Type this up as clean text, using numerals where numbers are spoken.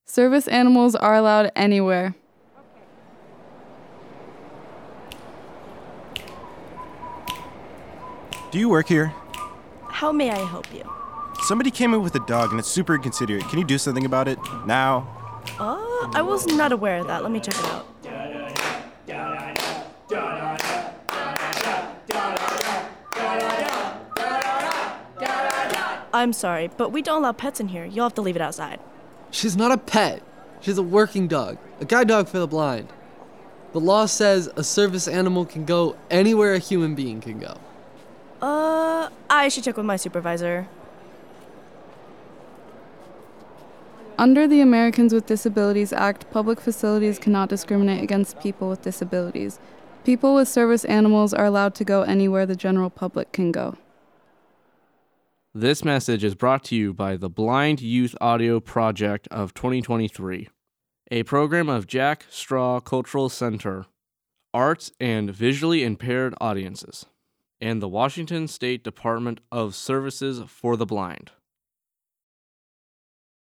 Service animals are allowed anywhere. Do you work here? How may I help you? Somebody came in with a dog and it's super inconsiderate. Can you do something about it? Now? I was not aware of that. Let me check it out. I'm sorry, but we don't allow pets in here. You'll have to leave it outside. She's not a pet. She's a working dog, a guide dog for the blind. The law says a service animal can go anywhere a human being can go. I should check with my supervisor. Under the Americans with Disabilities Act, public facilities cannot discriminate against people with disabilities. People with service animals are allowed to go anywhere the general public can go. This message is brought to you by the Blind Youth Audio Project of 2023, a program of Jack Straw Cultural Center, Arts and Visually Impaired Audiences, and the Washington State Department of Services for the Blind.